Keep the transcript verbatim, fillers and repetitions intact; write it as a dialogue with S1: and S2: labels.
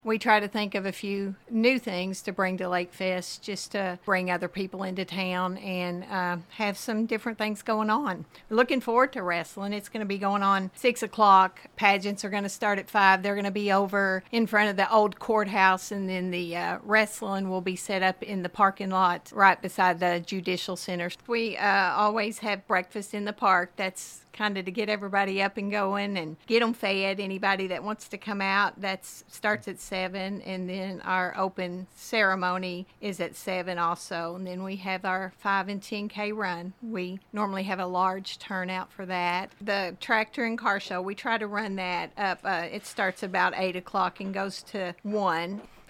S1: We try to think of a few new things to bring to Lake Fest, just to bring other people into town and uh, have some different things going on. Looking forward to wrestling. It's going to be going on six o'clock. Pageants are going to start at five. They're going to be over in front of the old courthouse, and then the uh, wrestling will be set up in the parking lot right beside the Judicial Center. We uh, always have breakfast in the park. That's kind of to get everybody up and going and get them fed. Anybody that wants to come out, that starts at seven, and then our open ceremony is at seven also. And then we have our five and ten K run. We normally have a large turnout for that. The tractor and car show, we try to run that up. Uh, it starts about eight o'clock and goes to one.